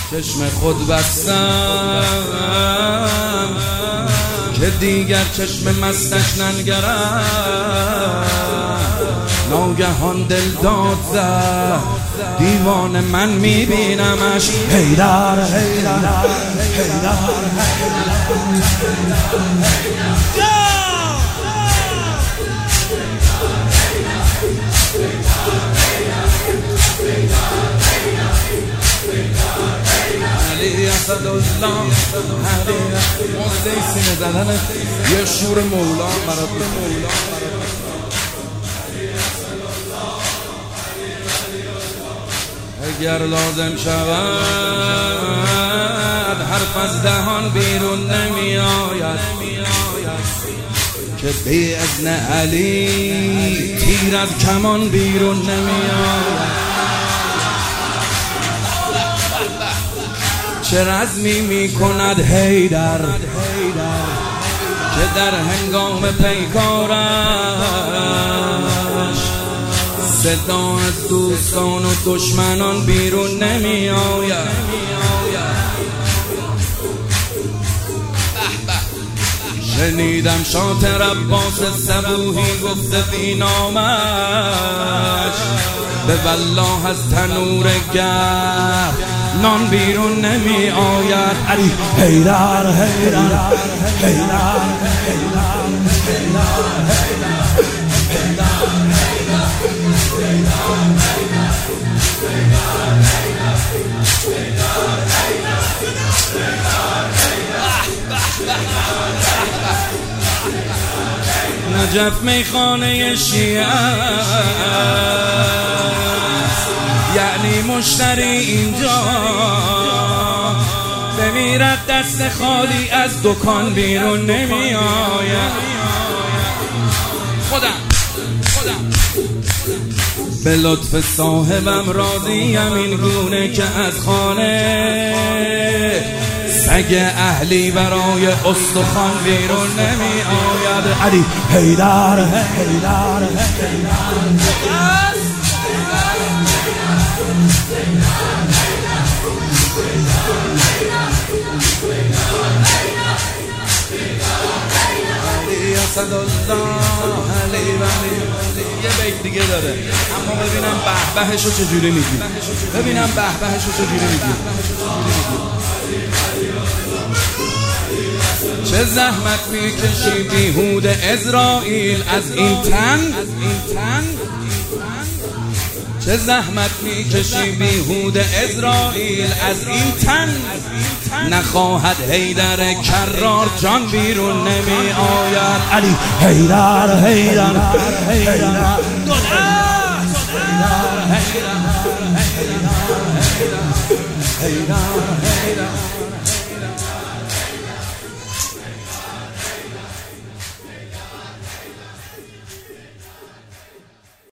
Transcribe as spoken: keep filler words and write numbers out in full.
چشم خود بستم که دیگر چشم مستش ننگرم. ناگهان دل داد زد دیوان من میبینمش. حیدر حیدر حیدر علی اسدالله موزه سینه زدن یه شور مولا برات مولا اگر لازم شود حرف از دهان بیرون نمی آید که بی اذن علی تیر از کمان بیرون نمی آید. چه رزمی می کند حیدر که در هنگام پیکارش صدا از دوستان و دشمنان بیرون نمی آید. شنیدم شاطر عباس صبوحی گفته بی نامش به والله از تنور گرم نان بیرون نمی آید. علی حیدر حیدر حیدر نجف میخانه شیعه یعنی مشتری اینجا بمیرد دست خالی از دکان بیرون نمی آید. خودم خودم به لطف صاحبم راضیم این گونه که از خانه سگ اهلی برای استخوان بیرون نمی آید. علی حیدر حیدر علی اسدالله علی ولی یه بیت دیگه داره اما ببینم به بهشو چجوری میگی، ببینم به بهشو چجوری میگی. چه زحمت میکشی بیهود اسرائیل از این تن، چه زحمت میکشی بیهود اسرائیل از این تن. نخواهد حیدر کرار جان بیرون نمی آید. علی حیدر حیدر حیدر حیدر